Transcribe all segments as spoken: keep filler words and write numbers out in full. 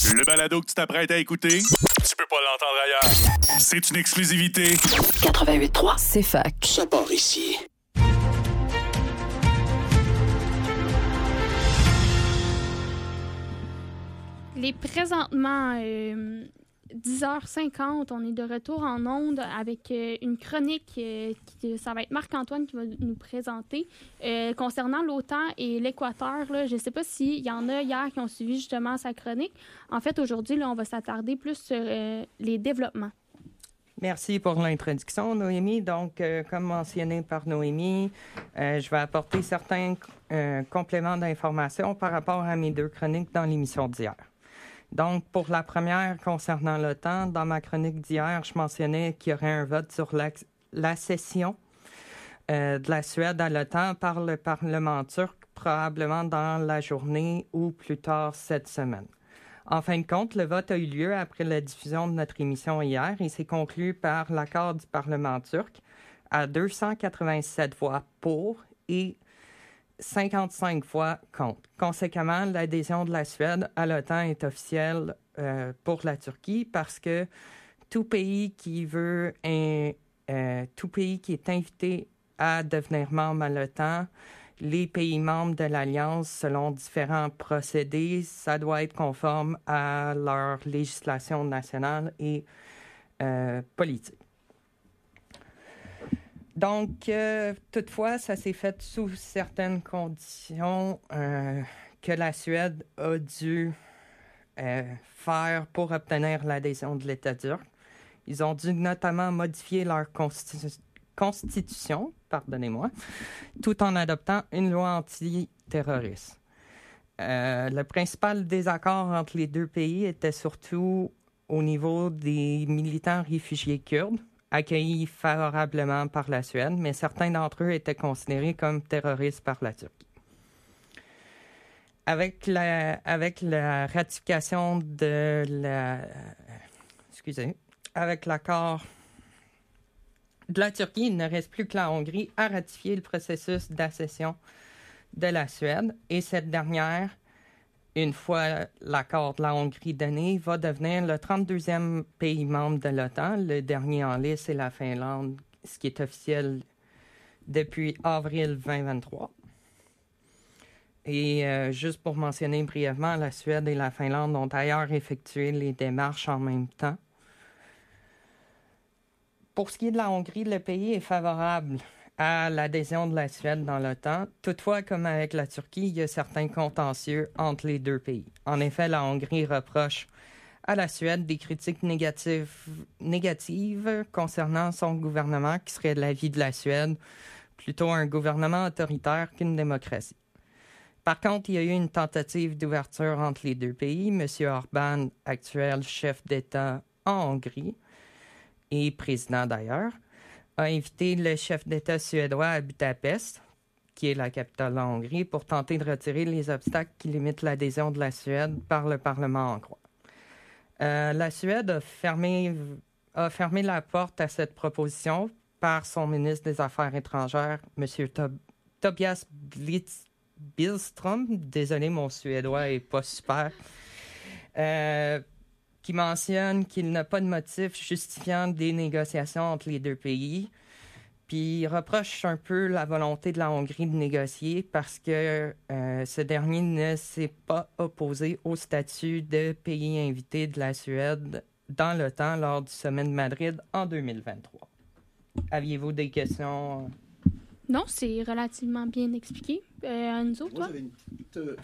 Le balado que tu t'apprêtes à écouter, tu peux pas l'entendre ailleurs. C'est une exclusivité. quatre-vingt-huit trois, c'est fac. Ça part ici. Il est présentement euh, dix heures cinquante. On est de retour en ondes avec euh, une chronique. Euh, qui, ça va être Marc-Antoine qui va nous présenter. Euh, concernant l'OTAN et l'Équateur, là, je ne sais pas s'il y en a hier qui ont suivi justement sa chronique. En fait, aujourd'hui, là, on va s'attarder plus sur euh, les développements. Merci pour l'introduction, Noémie. Donc, euh, comme mentionné par Noémie, euh, je vais apporter certains euh, compléments d'information par rapport à mes deux chroniques dans l'émission d'hier. Donc, pour la première, concernant l'OTAN, dans ma chronique d'hier, je mentionnais qu'il y aurait un vote sur l'accession euh, de la Suède à l'OTAN par le Parlement turc, probablement dans la journée ou plus tard cette semaine. En fin de compte, le vote a eu lieu après la diffusion de notre émission hier et s'est conclu par l'accord du Parlement turc à deux cent quatre-vingt-sept voix pour et cinquante-cinq voix contre. Conséquemment, l'adhésion de la Suède à l'OTAN est officielle euh, pour la Turquie parce que tout pays qui veut, un, euh, tout pays qui est invité à devenir membre à l'OTAN, les pays membres de l'Alliance, selon différents procédés, ça doit être conforme à leur législation nationale et euh, politique. Donc, euh, toutefois, ça s'est fait sous certaines conditions euh, que la Suède a dû euh, faire pour obtenir l'adhésion de l'État turc. Ils ont dû notamment modifier leur constitu- constitution, pardonnez-moi, tout en adoptant une loi antiterroriste. Euh, le principal désaccord entre les deux pays était surtout au niveau des militants réfugiés kurdes, accueillis favorablement par la Suède, mais certains d'entre eux étaient considérés comme terroristes par la Turquie. Avec la, avec la ratification de la... Excusez. Avec l'accord de la Turquie, il ne reste plus que la Hongrie à ratifier le processus d'accession de la Suède, et cette dernière, une fois l'accord de la Hongrie donné, va devenir le trente-deuxième pays membre de l'OTAN. Le dernier en liste est la Finlande, ce qui est officiel depuis avril vingt vingt-trois. Et euh, juste pour mentionner brièvement, la Suède et la Finlande ont d'ailleurs effectué les démarches en même temps. Pour ce qui est de la Hongrie, le pays est favorable à l'adhésion de la Suède dans l'OTAN. Toutefois, comme avec la Turquie, il y a certains contentieux entre les deux pays. En effet, la Hongrie reproche à la Suède des critiques négatives, négatives concernant son gouvernement, qui serait de l'avis de la Suède, plutôt un gouvernement autoritaire qu'une démocratie. Par contre, il y a eu une tentative d'ouverture entre les deux pays. M. Orbán, actuel chef d'État en Hongrie, et président d'ailleurs, a invité le chef d'État suédois à Budapest, qui est la capitale de la Hongrie, pour tenter de retirer les obstacles qui limitent l'adhésion de la Suède par le Parlement hongrois. Euh, la Suède a fermé, a fermé la porte à cette proposition par son ministre des Affaires étrangères, M. Tob- Tobias Blitz- Billström. Désolé, mon suédois n'est pas super. Euh, qui mentionne qu'il n'a pas de motif justifiant des négociations entre les deux pays. Puis il reproche un peu la volonté de la Hongrie de négocier parce que euh, ce dernier ne s'est pas opposé au statut de pays invité de la Suède dans l'OTAN lors du sommet de Madrid en deux mille vingt-trois. Aviez-vous des questions? Non, c'est relativement bien expliqué. Euh, Enzo, toi? Moi, j'avais une petite... euh,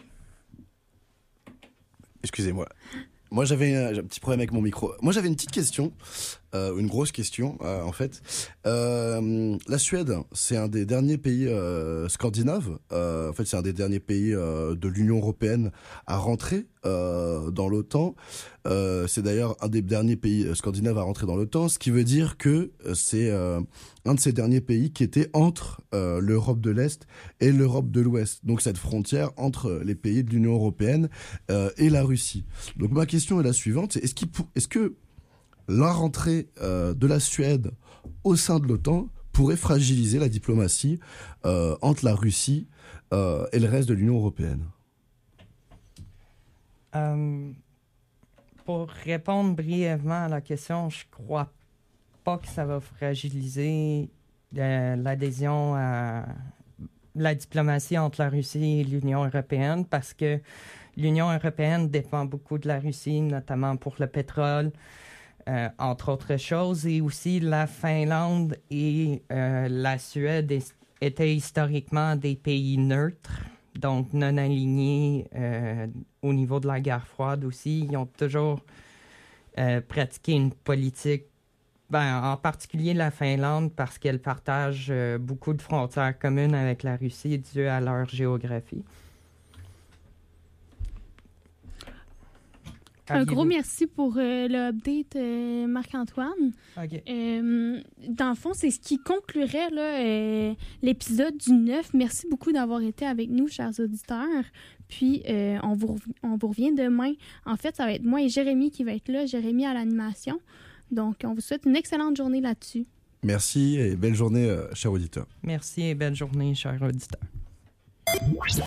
Excusez-moi. Moi, j'avais un, j'ai un petit problème avec mon micro. Moi, j'avais une petite question, euh, une grosse question, euh, en fait. Euh, la Suède, c'est un des derniers pays euh, scandinaves. Euh, en fait, c'est un des derniers pays euh, de l'Union européenne à rentrer euh, dans l'OTAN. Euh, c'est d'ailleurs un des derniers pays scandinaves à rentrer dans l'OTAN, ce qui veut dire que c'est euh, un de ces derniers pays qui était entre euh, l'Europe de l'Est et l'Europe de l'Ouest. Donc, cette frontière entre les pays de l'Union européenne euh, et la Russie. Donc, ma question est la suivante, c'est est-ce, qu'il pour, est-ce que la rentrée euh, de la Suède au sein de l'OTAN pourrait fragiliser la diplomatie euh, entre la Russie euh, et le reste de l'Union européenne? Euh, pour répondre brièvement à la question, je crois pas que ça va fragiliser euh, l'adhésion à la diplomatie entre la Russie et l'Union européenne parce que l'Union européenne dépend beaucoup de la Russie, notamment pour le pétrole, euh, entre autres choses. Et aussi, la Finlande et euh, la Suède est, étaient historiquement des pays neutres, donc non alignés euh, au niveau de la guerre froide aussi. Ils ont toujours euh, pratiqué une politique, ben, en particulier la Finlande, parce qu'elle partage euh, beaucoup de frontières communes avec la Russie dû à leur géographie. Un gros merci pour euh, le update, euh, Marc-Antoine. OK. Euh, dans le fond, c'est ce qui conclurait là, euh, l'épisode du neuf. Merci beaucoup d'avoir été avec nous, chers auditeurs. Puis, euh, on, vous rev- on vous revient demain. En fait, ça va être moi et Jérémy qui va être là. Jérémy à l'animation. Donc, on vous souhaite une excellente journée là-dessus. Merci et belle journée, euh, chers auditeurs. Merci et belle journée, chers auditeurs.